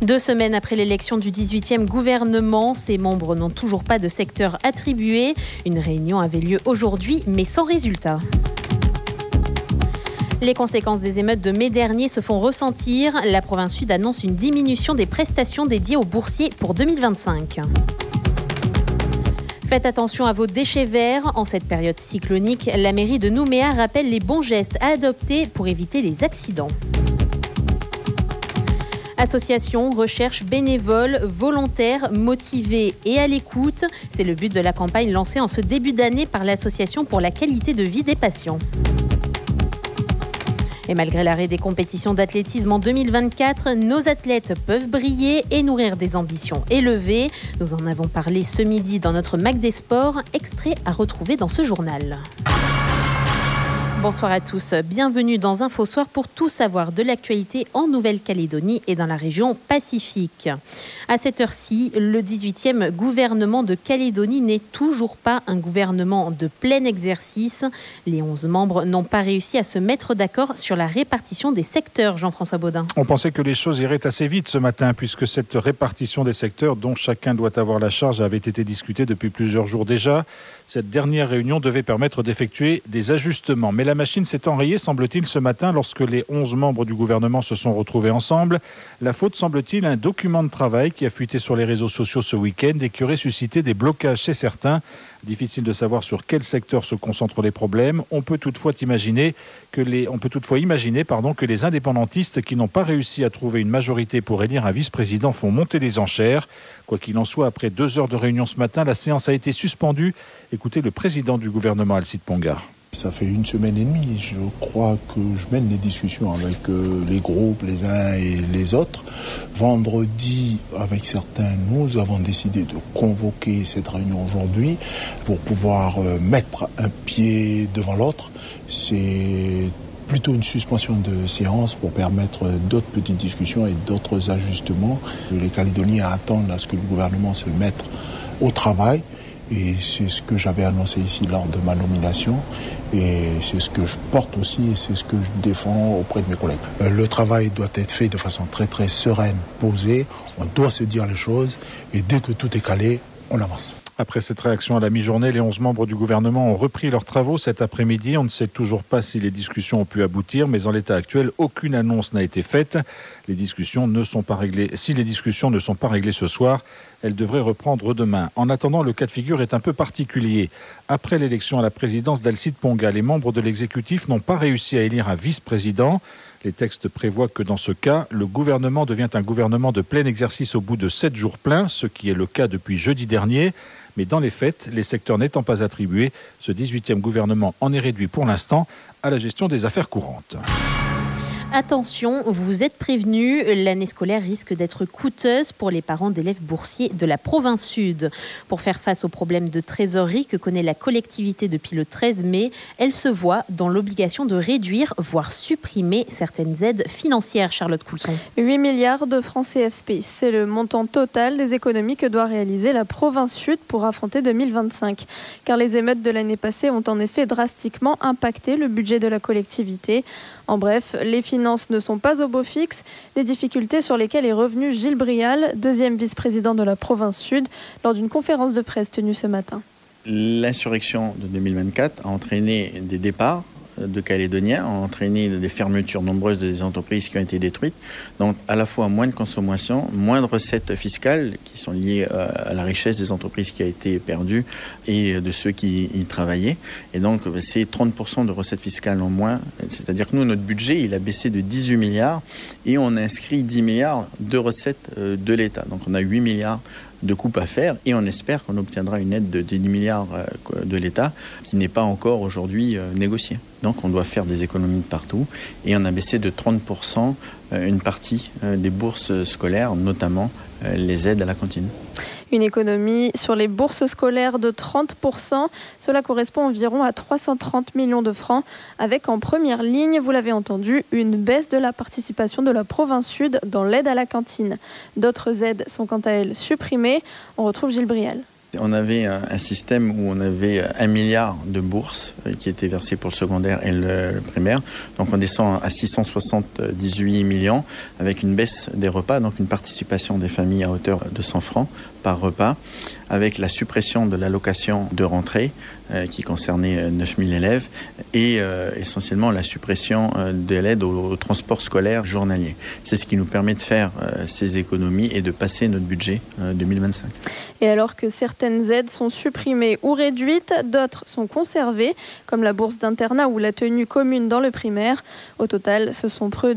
2 semaines après l'élection du 18e gouvernement, ses membres n'ont toujours pas de secteur attribué. Une réunion avait lieu aujourd'hui, mais sans résultat. Les conséquences des émeutes de mai dernier se font ressentir. La province sud annonce une diminution des prestations dédiées aux boursiers pour 2025. Faites attention à vos déchets verts. En cette période cyclonique, la mairie de Nouméa rappelle les bons gestes à adopter pour éviter les accidents. Associations, recherche, bénévoles, volontaires, motivés et à l'écoute. C'est le but de la campagne lancée en ce début d'année par l'Association pour la qualité de vie des patients. Et malgré l'arrêt des compétitions d'athlétisme en 2024, nos athlètes peuvent briller et nourrir des ambitions élevées. Nous en avons parlé ce midi dans notre Mac des Sports, extrait à retrouver dans ce journal. Bonsoir à tous, bienvenue dans InfoSoir pour tout savoir de l'actualité en Nouvelle-Calédonie et dans la région Pacifique. À cette heure-ci, le 18e gouvernement de Calédonie n'est toujours pas un gouvernement de plein exercice. Les 11 membres n'ont pas réussi à se mettre d'accord sur la répartition des secteurs, Jean-François Baudin. On pensait que les choses iraient assez vite ce matin puisque cette répartition des secteurs dont chacun doit avoir la charge avait été discutée depuis plusieurs jours déjà. Cette dernière réunion devait permettre d'effectuer des ajustements. Mais la machine s'est enrayée, semble-t-il, ce matin lorsque les 11 membres du gouvernement se sont retrouvés ensemble. La faute, semble-t-il, à un document de travail qui a fuité sur les réseaux sociaux ce week-end et qui aurait suscité des blocages chez certains. Difficile de savoir sur quel secteur se concentrent les problèmes. On peut toutefois imaginer que les indépendantistes qui n'ont pas réussi à trouver une majorité pour élire un vice-président font monter les enchères. Quoi qu'il en soit, après 2 heures de réunion ce matin, la séance a été suspendue. Écoutez le président du gouvernement, Alcide Ponga. Ça fait 1 semaine et demie, je crois que je mène des discussions avec les groupes, les uns et les autres. Vendredi, avec certains, nous avons décidé de convoquer cette réunion aujourd'hui pour pouvoir mettre un pied devant l'autre. C'est plutôt une suspension de séance pour permettre d'autres petites discussions et d'autres ajustements. Les Calédoniens attendent à ce que le gouvernement se mette au travail. Et c'est ce que j'avais annoncé ici lors de ma nomination et c'est ce que je porte aussi et c'est ce que je défends auprès de mes collègues. Le travail doit être fait de façon très très sereine, posée, on doit se dire les choses et dès que tout est calé, on avance. Après cette réaction à la mi-journée, les 11 membres du gouvernement ont repris leurs travaux cet après-midi. On ne sait toujours pas si les discussions ont pu aboutir, mais en l'état actuel, aucune annonce n'a été faite. Les discussions ne sont pas réglées. Si les discussions ne sont pas réglées ce soir, elles devraient reprendre demain. En attendant, le cas de figure est un peu particulier. Après l'élection à la présidence d'Alcide Ponga, les membres de l'exécutif n'ont pas réussi à élire un vice-président. Les textes prévoient que dans ce cas, le gouvernement devient un gouvernement de plein exercice au bout de 7 jours pleins, ce qui est le cas depuis jeudi dernier. Mais dans les faits, les secteurs n'étant pas attribués, ce 18e gouvernement en est réduit pour l'instant à la gestion des affaires courantes. Attention, vous êtes prévenus, l'année scolaire risque d'être coûteuse pour les parents d'élèves boursiers de la province sud. Pour faire face aux problèmes de trésorerie que connaît la collectivité depuis le 13 mai, elle se voit dans l'obligation de réduire, voire supprimer certaines aides financières. Charlotte Coulson. 8 milliards de francs CFP, c'est le montant total des économies que doit réaliser la province sud pour affronter 2025. Car les émeutes de l'année passée ont en effet drastiquement impacté le budget de la collectivité. En bref, les finances ne sont pas au beau fixe, des difficultés sur lesquelles est revenu Gilles Brial, deuxième vice-président de la province sud, lors d'une conférence de presse tenue ce matin. L'insurrection de 2024 a entraîné des départs de Calédoniens, a entraîné des fermetures nombreuses des entreprises qui ont été détruites. Donc à la fois moins de consommation, moins de recettes fiscales qui sont liées à la richesse des entreprises qui a été perdue et de ceux qui y travaillaient. Et donc c'est 30% de recettes fiscales en moins. C'est-à-dire que nous, notre budget, il a baissé de 18 milliards et on a inscrit 10 milliards de recettes de l'État. Donc on a 8 milliards de coupes à faire et on espère qu'on obtiendra une aide de 10 milliards de l'État qui n'est pas encore aujourd'hui négociée. Donc on doit faire des économies de partout et on a baissé de 30% une partie des bourses scolaires, notamment les aides à la cantine. Une économie sur les bourses scolaires de 30%. Cela correspond environ à 330 millions de francs, avec en première ligne, vous l'avez entendu, une baisse de la participation de la province sud dans l'aide à la cantine. D'autres aides sont quant à elles supprimées. On retrouve Gilles Brial. On avait un système où on avait 1 milliard de bourses qui étaient versées pour le secondaire et le primaire. Donc on descend à 678 millions avec une baisse des repas, donc une participation des familles à hauteur de 100 francs par repas, avec la suppression de l'allocation de rentrée qui concernait 9000 élèves et essentiellement la suppression de l'aide au transport scolaire journalier. C'est ce qui nous permet de faire ces économies et de passer notre budget 2025. Et alors que certaines aides sont supprimées ou réduites, d'autres sont conservées, comme la bourse d'internat ou la tenue commune dans le primaire. Au total, ce sont près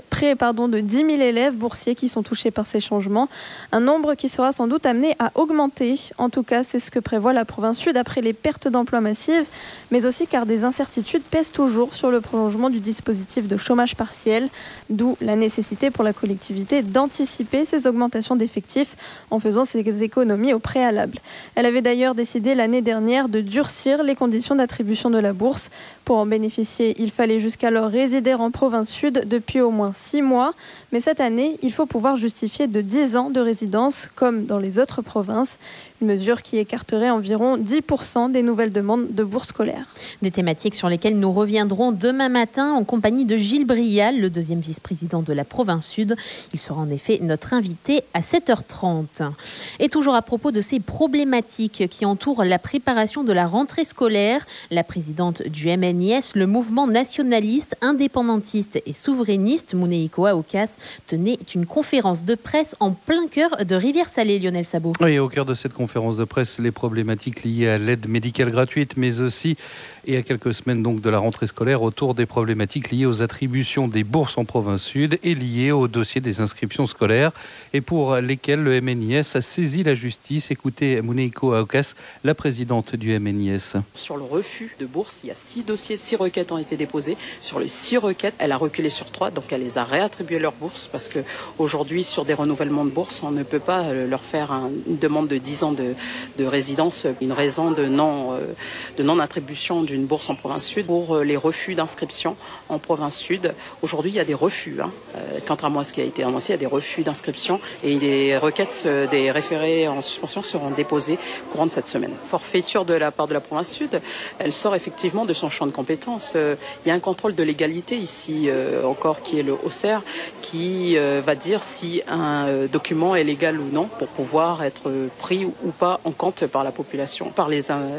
de 10 000 élèves boursiers qui sont touchés par ces changements. Un nombre qui sera sans doute amené à augmenter. En tout cas, c'est ce que prévoit la province Sud après les pertes d'emploi massives, mais aussi car des incertitudes pèsent toujours sur le prolongement du dispositif de chômage partiel, d'où la nécessité pour la collectivité d'anticiper ces augmentations d'effectifs en faisant ces économies au préalable. Elle avait d'ailleurs décidé l'année dernière de durcir les conditions d'attribution de la bourse. Pour en bénéficier, il fallait jusqu'alors résider en province Sud depuis au moins 6 mois, mais cette année, il faut pouvoir justifier de 10 ans de résidence comme dans les autres provinces. Une mesure qui écarterait environ 10% des nouvelles demandes de bourse scolaire. Des thématiques sur lesquelles nous reviendrons demain matin en compagnie de Gilles Brial, le 2e vice-président de la province Sud. Il sera en effet notre invité à 7h30. Et toujours à propos de ces problématiques qui entourent la préparation de la rentrée scolaire, la présidente du MNIS, le mouvement nationaliste, indépendantiste et souverainiste, Muneiko Aucas, tenait une conférence de presse en plein cœur de Rivière-Salée, Lionel Sabot. Oui, au cœur de cette conférence de presse, les problématiques liées à l'aide médicale gratuite, mais aussi, et à quelques semaines donc de la rentrée scolaire, autour des problématiques liées aux attributions des bourses en province Sud et liées au dossier des inscriptions scolaires, et pour lesquelles le MNIS a saisi la justice. Écoutez Muneiko Aucas, la présidente du MNIS. Sur le refus de bourse, il y a 6 dossiers, 6 requêtes ont été déposées. Sur les 6 requêtes, elle a reculé sur 3, donc elle les a réattribuées leur bourse, parce qu'aujourd'hui, sur des renouvellements de bourse, on ne peut pas leur faire une demande de 10 ans de résidence, une raison de non-attribution d'une bourse en province Sud. Pour les refus d'inscription en province Sud, aujourd'hui, il y a des refus. Contrairement à ce qui a été annoncé, il y a des refus d'inscription et les requêtes des référés en suspension seront déposées courant de cette semaine. Forfaiture de la part de la province Sud, elle sort effectivement de son champ de compétences. Il y a un contrôle de légalité ici encore qui est le HOCER qui va dire si un document est légal ou non pour pouvoir être pris ou pas en compte par la population, par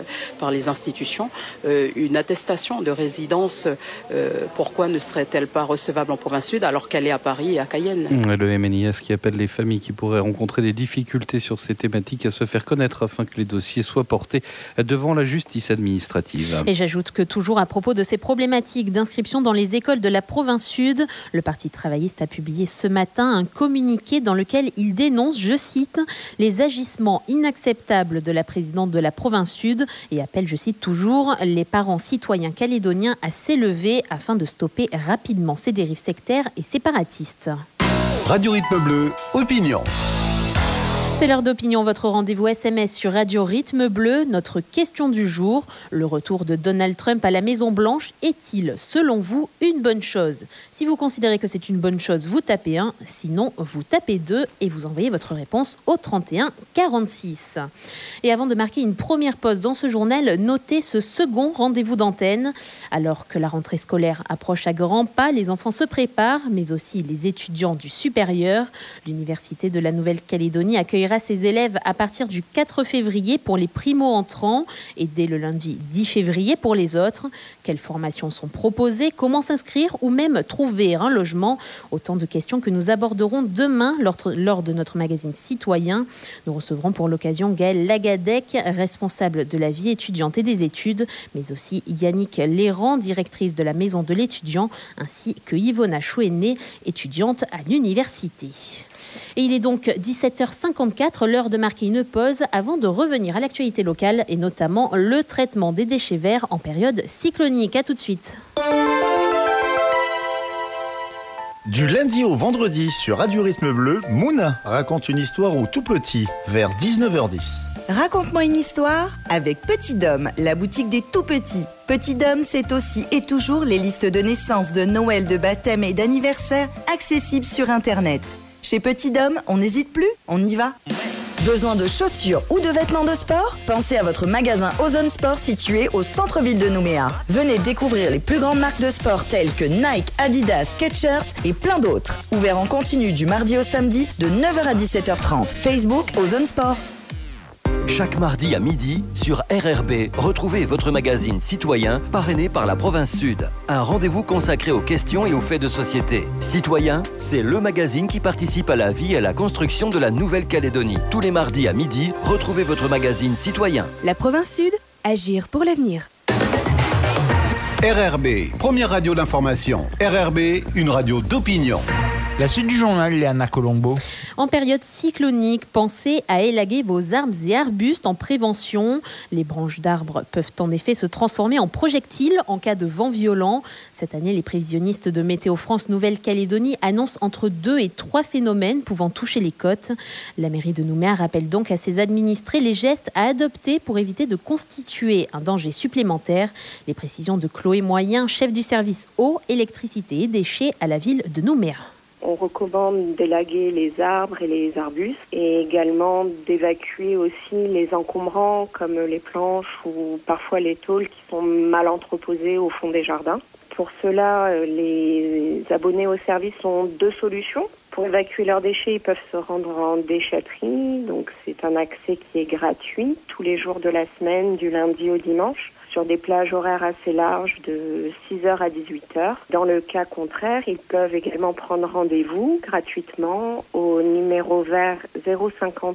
les institutions. Une attestation de résidence, pourquoi ne serait-elle pas recevable en province Sud alors qu'elle est à Paris et à Cayenne ? Le MNIS qui appelle les familles qui pourraient rencontrer des difficultés sur ces thématiques à se faire connaître afin que les dossiers soient portés devant la justice administrative. Et j'ajoute que toujours à propos de ces problématiques d'inscription dans les écoles de la province Sud, le Parti travailliste a publié ce matin un communiqué dans lequel il dénonce, je cite, les agissements inacceptables de la présidente de la province Sud et appelle, je cite toujours, les parents citoyens calédoniens à s'élever afin de stopper rapidement ces dérives sectaires et séparatistes. Radio Rythme Bleu, opinion. C'est l'heure d'opinion, votre rendez-vous SMS sur Radio Rythme Bleu. Notre question du jour, le retour de Donald Trump à la Maison-Blanche est-il, selon vous, une bonne chose ? Si vous considérez que c'est une bonne chose, vous tapez 1, sinon vous tapez 2 et vous envoyez votre réponse au 31 46. Et avant de marquer une première pause dans ce journal, notez ce second rendez-vous d'antenne. Alors que la rentrée scolaire approche à grands pas, les enfants se préparent, mais aussi les étudiants du supérieur. L'Université de la Nouvelle-Calédonie accueillera ses élèves à partir du 4 février pour les primo-entrants et dès le lundi 10 février pour les autres. Quelles formations sont proposées ? Comment s'inscrire ou même trouver un logement ? Autant de questions que nous aborderons demain lors de notre magazine Citoyen. Nous recevrons pour l'occasion Gaëlle Lagadec, responsable de la vie étudiante et des études, mais aussi Yannick Lérand, directrice de la Maison de l'étudiant, ainsi que Yvonna Chouenet, étudiante à l'université. Et il est donc 17h54, l'heure de marquer une pause avant de revenir à l'actualité locale et notamment le traitement des déchets verts en période cyclonique. À tout de suite. Du lundi au vendredi sur Radio Rythme Bleu, Mouna raconte une histoire au tout petit, vers 19h10. Raconte-moi une histoire avec Petit Dôme, la boutique des tout petits. Petit Dôme, c'est aussi et toujours les listes de naissance, de Noël, de baptême et d'anniversaire accessibles sur Internet. Chez Petit Dôme, on n'hésite plus, on y va. Besoin de chaussures ou de vêtements de sport? Pensez à votre magasin Ozone Sport situé au centre-ville de Nouméa. Venez découvrir les plus grandes marques de sport telles que Nike, Adidas, Skechers et plein d'autres. Ouvert en continu du mardi au samedi de 9h à 17h30. Facebook Ozone Sport. Chaque mardi à midi, sur RRB, retrouvez votre magazine Citoyen, parrainé par la Province Sud. Un rendez-vous consacré aux questions et aux faits de société. Citoyen, c'est le magazine qui participe à la vie et à la construction de la Nouvelle-Calédonie. Tous les mardis à midi, retrouvez votre magazine Citoyen. La Province Sud, agir pour l'avenir. RRB, première radio d'information. RRB, une radio d'opinion. La suite du journal, Léana Colombo. En période cyclonique, pensez à élaguer vos arbres et arbustes en prévention. Les branches d'arbres peuvent en effet se transformer en projectiles en cas de vent violent. Cette année, les prévisionnistes de Météo France Nouvelle-Calédonie annoncent entre 2 et 3 phénomènes pouvant toucher les côtes. La mairie de Nouméa rappelle donc à ses administrés les gestes à adopter pour éviter de constituer un danger supplémentaire. Les précisions de Chloé Moyen, chef du service eau, électricité et déchets à la ville de Nouméa. On recommande d'élaguer les arbres et les arbustes et également d'évacuer aussi les encombrants comme les planches ou parfois les tôles qui sont mal entreposées au fond des jardins. Pour cela, les abonnés au service ont 2 solutions. Pour évacuer leurs déchets, ils peuvent se rendre en déchetterie. Donc c'est un accès qui est gratuit tous les jours de la semaine, du lundi au dimanche, sur des plages horaires assez larges de 6h à 18h. Dans le cas contraire, ils peuvent également prendre rendez-vous gratuitement au numéro vert 050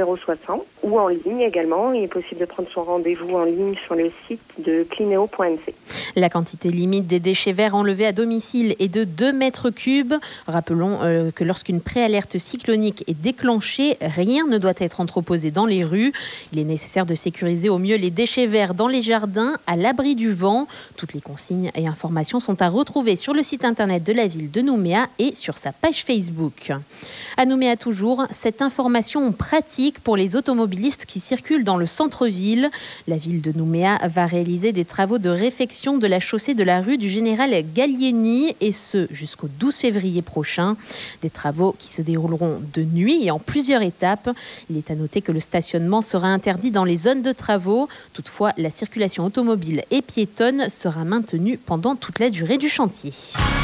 060 ou en ligne également. Il est possible de prendre son rendez-vous en ligne sur le site de clineo.nc. La quantité limite des déchets verts enlevés à domicile est de 2 mètres cubes. Rappelons que lorsqu'une préalerte cyclonique est déclenchée, rien ne doit être entreposé dans les rues. Il est nécessaire de sécuriser au mieux les déchets verts dans les jardins, à l'abri du vent. Toutes les consignes et informations sont à retrouver sur le site internet de la ville de Nouméa et sur sa page Facebook. À Nouméa toujours, cette information pratique pour les automobilistes qui circulent dans le centre-ville. La ville de Nouméa va réaliser des travaux de réfection de la chaussée de la rue du Général Gallieni et ce jusqu'au 12 février prochain. Des travaux qui se dérouleront de nuit et en plusieurs étapes. Il est à noter que le stationnement sera interdit dans les zones de travaux. Toutefois, la circulation automobile et piétonne sera maintenue pendant toute la durée du chantier.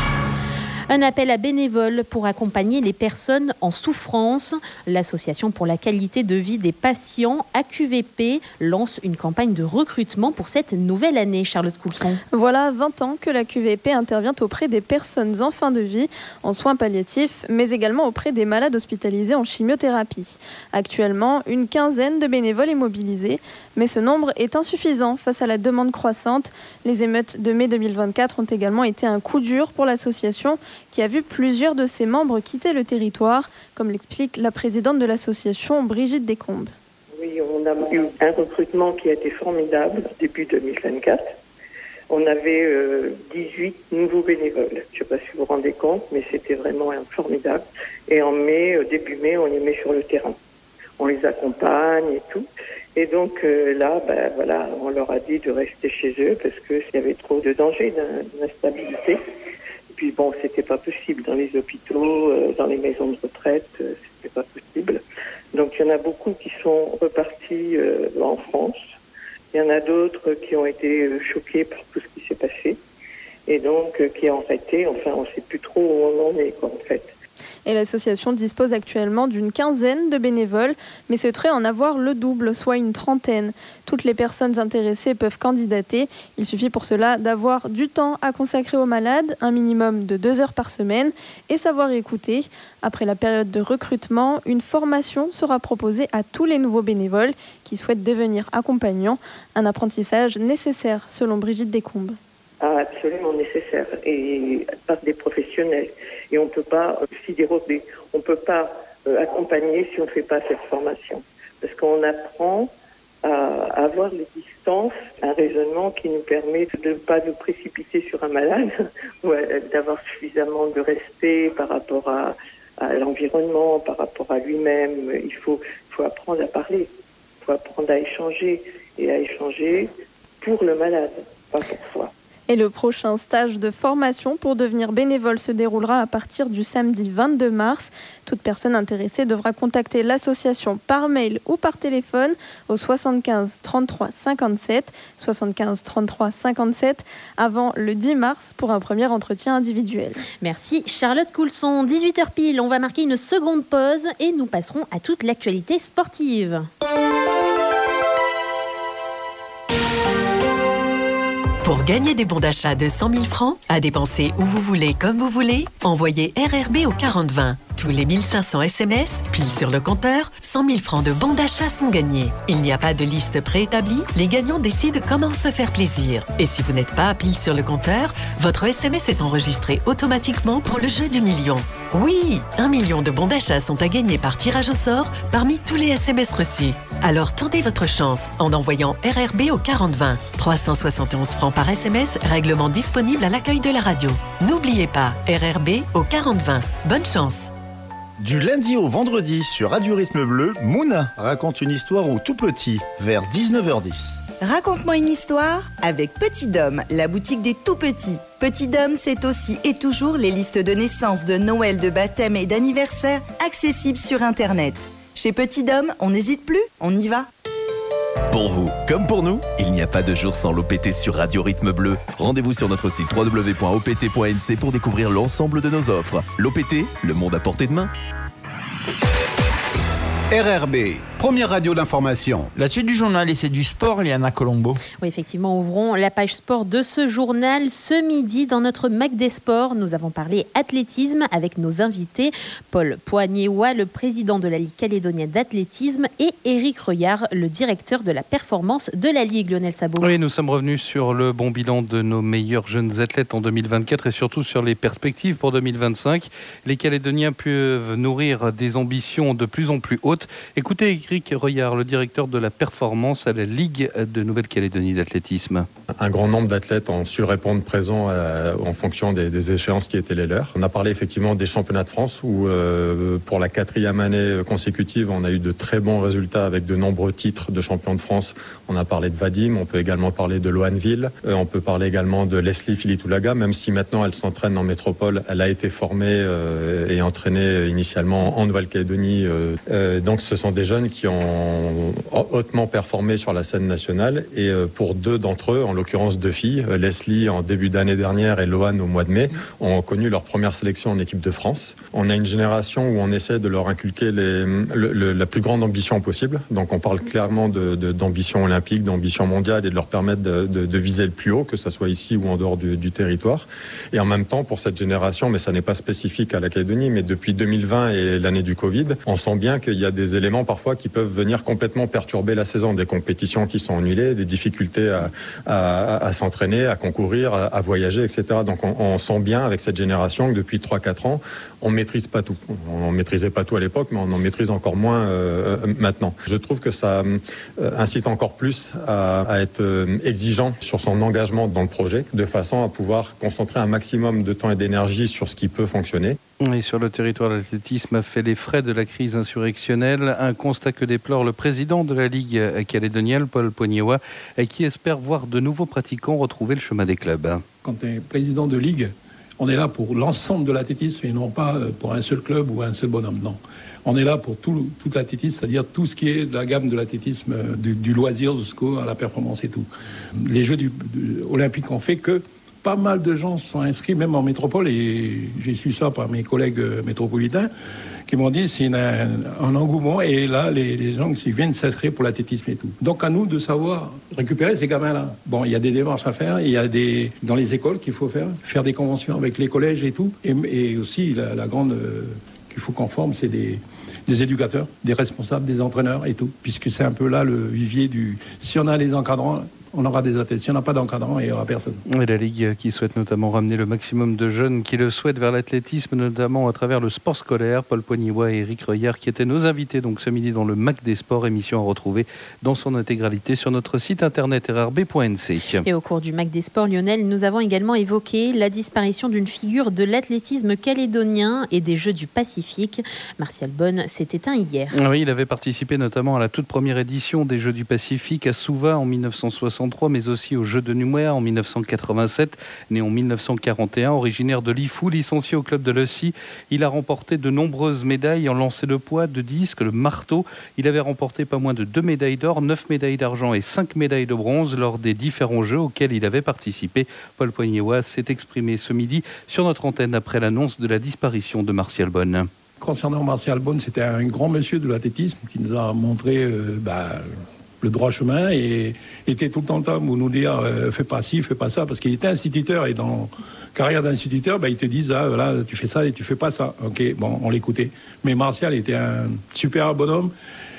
Un appel à bénévoles pour accompagner les personnes en souffrance. L'Association pour la qualité de vie des patients, AQVP, lance une campagne de recrutement pour cette nouvelle année. Charlotte Coulson. Voilà 20 ans que l'AQVP intervient auprès des personnes en fin de vie, en soins palliatifs, mais également auprès des malades hospitalisés en chimiothérapie. Actuellement, une quinzaine de bénévoles est mobilisée, mais ce nombre est insuffisant face à la demande croissante. Les émeutes de mai 2024 ont également été un coup dur pour l'association, qui a vu plusieurs de ses membres quitter le territoire, comme l'explique la présidente de l'association, Brigitte Descombes. Oui, on a eu un recrutement qui a été formidable début 2024. On avait 18 nouveaux bénévoles. Je ne sais pas si vous vous rendez compte, mais c'était vraiment formidable. Et en mai, début mai, on les met sur le terrain. On les accompagne et tout. Et donc là, voilà, on leur a dit de rester chez eux parce qu'il y avait trop de danger, d'instabilité. Puis bon, c'était pas possible dans les hôpitaux, dans les maisons de retraite, c'était pas possible. Donc il y en a beaucoup qui sont repartis en France. Il y en a d'autres qui ont été choqués par tout ce qui s'est passé et donc qui ont arrêté. Enfin, on sait plus trop où on en est, quoi, en fait. Et l'association dispose actuellement d'une quinzaine de bénévoles, mais souhaiterait en avoir le double, soit une trentaine. Toutes les personnes intéressées peuvent candidater. Il suffit pour cela d'avoir du temps à consacrer aux malades, un minimum de 2 heures par semaine, et savoir écouter. Après la période de recrutement, une formation sera proposée à tous les nouveaux bénévoles qui souhaitent devenir accompagnants. Un apprentissage nécessaire, selon Brigitte Descombes. Absolument nécessaire et par des professionnels. Et on ne peut pas s'y dérober. On ne peut pas accompagner si on ne fait pas cette formation. Parce qu'on apprend à avoir les distances, un raisonnement qui nous permet de ne pas nous précipiter sur un malade, ou d'avoir suffisamment de respect par rapport à l'environnement, par rapport à lui-même. Il faut apprendre à parler, il faut apprendre à échanger, et à échanger pour le malade, pas pour soi. Et le prochain stage de formation pour devenir bénévole se déroulera à partir du samedi 22 mars. Toute personne intéressée devra contacter l'association par mail ou par téléphone au 75 33 57 75 33 57 avant le 10 mars pour un premier entretien individuel. Merci Charlotte Coulson. 18h pile, on va marquer une seconde pause et nous passerons à toute l'actualité sportive. Pour gagner des bons d'achat de 100 000 francs, à dépenser où vous voulez, comme vous voulez, envoyez RRB au 4020. Tous les 1500 SMS, pile sur le compteur, 100 000 francs de bons d'achat sont gagnés. Il n'y a pas de liste préétablie, les gagnants décident comment se faire plaisir. Et si vous n'êtes pas pile sur le compteur, votre SMS est enregistré automatiquement pour le jeu du million. Oui, 1 million de bons d'achat sont à gagner par tirage au sort parmi tous les SMS reçus. Alors tentez votre chance en envoyant RRB au 4020. 371 francs par SMS, règlement disponible à l'accueil de la radio. N'oubliez pas, RRB au 4020. Bonne chance. Du lundi au vendredi sur Radio Rythme Bleu, Mouna raconte une histoire au tout petit, vers 19h10. Raconte-moi une histoire avec Petit Dôme, la boutique des tout petits. Petit Dôme, c'est aussi et toujours les listes de naissance, de Noël, de baptême et d'anniversaire accessibles sur Internet. Chez Petit Dôme, on n'hésite plus, on y va. Pour vous, comme pour nous, il n'y a pas de jour sans l'OPT sur Radio Rythme Bleu. Rendez-vous sur notre site www.opt.nc pour découvrir l'ensemble de nos offres. L'OPT, le monde à portée de main. RRB, première radio d'information. La suite du journal et c'est du sport, Léana Colombo. Oui, effectivement, ouvrons la page sport de ce journal. Ce midi, dans notre Mac des Sports, nous avons parlé athlétisme avec nos invités, Paul Poignéois, le président de la Ligue calédonienne d'athlétisme, et Éric Reuillard, le directeur de la performance de la Ligue. Lionel Sabot. Oui, nous sommes revenus sur le bon bilan de nos meilleurs jeunes athlètes en 2024 et surtout sur les perspectives pour 2025. Les Calédoniens peuvent nourrir des ambitions de plus en plus hautes. Écoutez Éric Reuillard, le directeur de la performance à la Ligue de Nouvelle-Calédonie d'athlétisme. Un grand nombre d'athlètes ont su répondre présent en fonction des échéances qui étaient les leurs. On a parlé effectivement des championnats de France où pour la 4e année consécutive, on a eu de très bons résultats avec de nombreux titres de champion de France. On a parlé de Vadim, on peut également parler de Loanville, on peut parler également de Leslie Filitoulaga, même si maintenant elle s'entraîne en métropole, elle a été formée et entraînée initialement en Nouvelle-Calédonie. Donc ce sont des jeunes qui ont hautement performé sur la scène nationale et pour deux d'entre eux, en l'occurrence deux filles, Leslie en début d'année dernière et Loane au mois de mai, ont connu leur première sélection en équipe de France. On a une génération où on essaie de leur inculquer la plus grande ambition possible. Donc on parle clairement d'ambition olympique, d'ambition mondiale et de leur permettre de viser le plus haut, que ce soit ici ou en dehors du territoire. Et en même temps, pour cette génération, mais ça n'est pas spécifique à la Calédonie, mais depuis 2020 et l'année du Covid, on sent bien qu'il y a des éléments parfois qui peuvent venir complètement perturber la saison, des compétitions qui sont annulées, des difficultés à s'entraîner, à concourir, à voyager, etc. Donc on sent bien avec cette génération que depuis 3-4 ans, on ne maîtrise pas tout. On ne maîtrisait pas tout à l'époque, mais on en maîtrise encore moins maintenant. Je trouve que ça incite encore plus à être exigeant sur son engagement dans le projet, de façon à pouvoir concentrer un maximum de temps et d'énergie sur ce qui peut fonctionner. Et sur le territoire, l'athlétisme a fait les frais de la crise insurrectionnelle. Un constat que déplore le président de la Ligue calédonienne, Paul Poignéois, qui espère voir de nouveaux pratiquants retrouver le chemin des clubs. Quand on est président de Ligue, on est là pour l'ensemble de l'athlétisme et non pas pour un seul club ou un seul bonhomme. Non. On est là pour tout l'athlétisme, c'est-à-dire tout ce qui est de la gamme de l'athlétisme, du loisir jusqu'à la performance et tout. Les Jeux olympiques ont fait que pas mal de gens sont inscrits, même en métropole, et j'ai su ça par mes collègues métropolitains, qui m'ont dit c'est un engouement, et là, les gens qui viennent s'inscrire pour l'athlétisme et tout. Donc à nous de savoir récupérer ces gamins-là. Bon, il y a des démarches à faire, il y a dans les écoles qu'il faut faire des conventions avec les collèges et tout, et aussi la grande qu'il faut qu'on forme, c'est des éducateurs, des responsables, des entraîneurs et tout, puisque c'est un peu là le vivier si on a les encadrants, on aura des athlètes. Si on n'a pas d'encadrant, il n'y aura personne. Et la Ligue qui souhaite notamment ramener le maximum de jeunes qui le souhaitent vers l'athlétisme, notamment à travers le sport scolaire. Paul Poignéois et Éric Reuillard qui étaient nos invités donc ce midi dans le Mac des Sports, émission à retrouver dans son intégralité sur notre site internet rrb.nc. Et au cours du Mac des Sports, Lionel, nous avons également évoqué la disparition d'une figure de l'athlétisme calédonien et des Jeux du Pacifique. Martial Bonne s'est éteint hier. Oui, il avait participé notamment à la toute première édition des Jeux du Pacifique à Suva en 1960. 1963, mais aussi aux Jeux de Nouméa en 1987. Né en 1941, originaire de Lifou, licencié au club de Lussy, il a remporté de nombreuses médailles en lancer de poids, de disque, le marteau. Il avait remporté pas moins de 2 médailles d'or, 9 médailles d'argent et 5 médailles de bronze lors des différents Jeux auxquels il avait participé. Paul Poignéois s'est exprimé ce midi sur notre antenne après l'annonce de la disparition de Martial Bonne. Concernant Martial Bonne, c'était un grand monsieur de l'athlétisme qui nous a montré le droit chemin et était tout le temps là pour nous dire fais pas ci, fais pas ça, parce qu'il était instituteur et dans carrière d'instituteur, ils te disent voilà, tu fais ça et tu fais pas ça. Ok, bon, on l'écoutait. Mais Martial était un super bonhomme.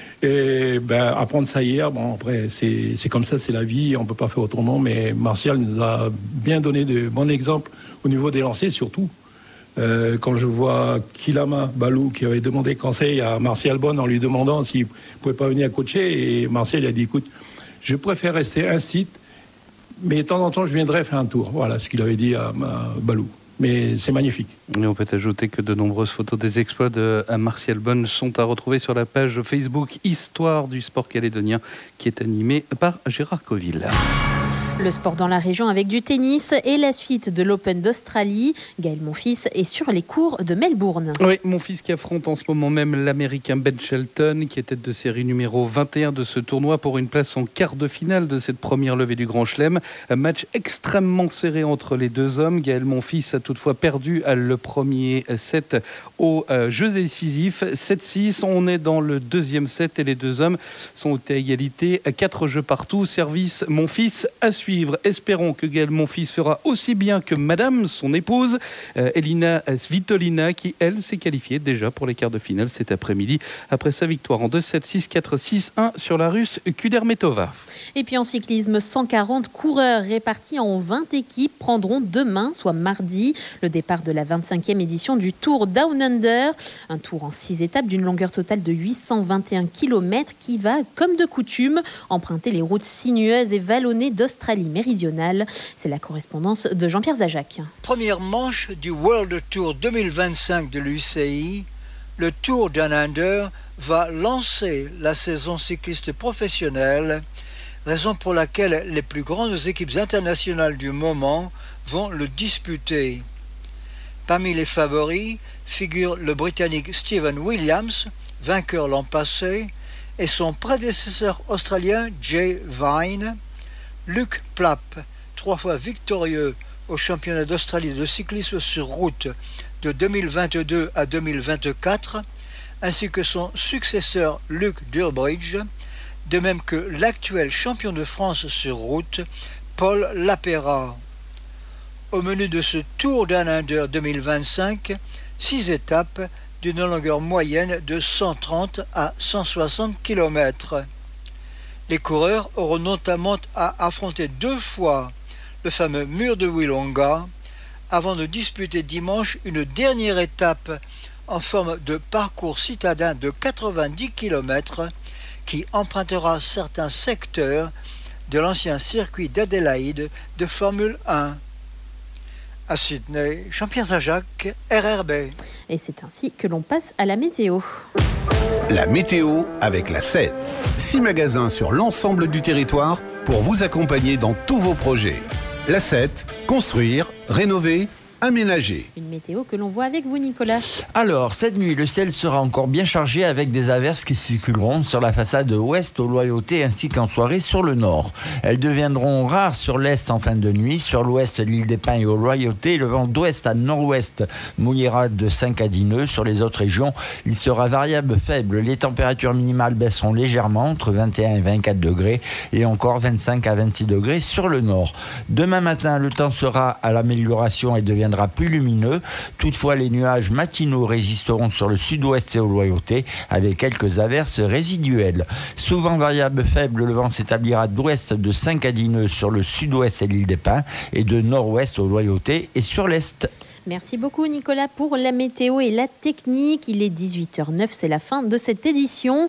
Et apprendre ça hier, bon après c'est comme ça, c'est la vie, on peut pas faire autrement. Mais Martial nous a bien donné de bons exemples au niveau des lancers surtout. Quand je vois Kilama Balou qui avait demandé conseil à Martial Bonne en lui demandant s'il pouvait pas venir coacher, et Martial a dit écoute, je préfère rester un site, mais de temps en temps je viendrai faire un tour. Voilà ce qu'il avait dit à Balou. Mais c'est magnifique. Et on peut ajouter que de nombreuses photos des exploits de Martial Bonne sont à retrouver sur la page Facebook Histoire du sport calédonien qui est animée par Gérard Coville. Le sport dans la région avec du tennis et la suite de l'Open d'Australie. Gaël Monfils est sur les cours de Melbourne. Oui, Monfils qui affronte en ce moment même l'Américain Ben Shelton, qui est tête de série numéro 21 de ce tournoi pour une place en quart de finale de cette première levée du Grand Chelem. Un match extrêmement serré entre les deux hommes. Gaël Monfils a toutefois perdu le premier set au jeu décisif. 7-6, on est dans le deuxième set et les deux hommes sont à égalité. 4 jeux partout. Service Monfils à suivre. Espérons que Gaël Monfils fera aussi bien que Madame, son épouse, Elina Svitolina, qui, elle, s'est qualifiée déjà pour les quarts de finale cet après-midi, après sa victoire en 2-7, 6-4, 6-1 sur la Russe Kudermetova. Et puis en cyclisme, 140 coureurs répartis en 20 équipes prendront demain, soit mardi, le départ de la 25e édition du Tour Down Under. Un tour en 6 étapes d'une longueur totale de 821 km qui va, comme de coutume, emprunter les routes sinueuses et vallonnées d'Australie méridionale. C'est la correspondance de Jean-Pierre Zajac. Première manche du World Tour 2025 de l'UCI, le Tour Down Under va lancer la saison cycliste professionnelle, raison pour laquelle les plus grandes équipes internationales du moment vont le disputer. Parmi les favoris figure le Britannique Stephen Williams, vainqueur l'an passé, et son prédécesseur australien Jay Vine. Luc Plapp, 3 fois victorieux au championnat d'Australie de cyclisme sur route de 2022 à 2024, ainsi que son successeur Luc Durbridge, de même que l'actuel champion de France sur route, Paul Lapéra. Au menu de ce Tour Down Under 2025, 6 étapes d'une longueur moyenne de 130 à 160 km. Les coureurs auront notamment à affronter 2 fois le fameux mur de Willonga avant de disputer dimanche une dernière étape en forme de parcours citadin de 90 km qui empruntera certains secteurs de l'ancien circuit d'Adélaïde de Formule 1. À Sydney, Jean-Pierre Zajac, RRB. Et c'est ainsi que l'on passe à la météo. La météo avec la 7. 6 magasins sur l'ensemble du territoire pour vous accompagner dans tous vos projets. La 7, construire, rénover, aménager. Une météo que l'on voit avec vous, Nicolas. Alors, cette nuit, le ciel sera encore bien chargé avec des averses qui circuleront sur la façade ouest aux Loyautés ainsi qu'en soirée sur le nord. Elles deviendront rares sur l'est en fin de nuit. Sur l'ouest, l'île des Pins et aux Loyautés, le vent d'ouest à nord-ouest mouillera de 5 à 10 nœuds. Sur les autres régions, il sera variable faible. Les températures minimales baisseront légèrement entre 21 et 24 degrés et encore 25 à 26 degrés sur le nord. Demain matin, le temps sera à l'amélioration et deviendra plus lumineux. Toutefois, les nuages matinaux résisteront sur le sud-ouest et aux Loyautés avec quelques averses résiduelles. Souvent variable faible, le vent s'établira d'ouest de 5 à 10 nœuds sur le sud-ouest et l'île des Pins et de nord-ouest aux Loyautés et sur l'est. Merci beaucoup Nicolas pour la météo et la technique. Il est 18h09, c'est la fin de cette édition.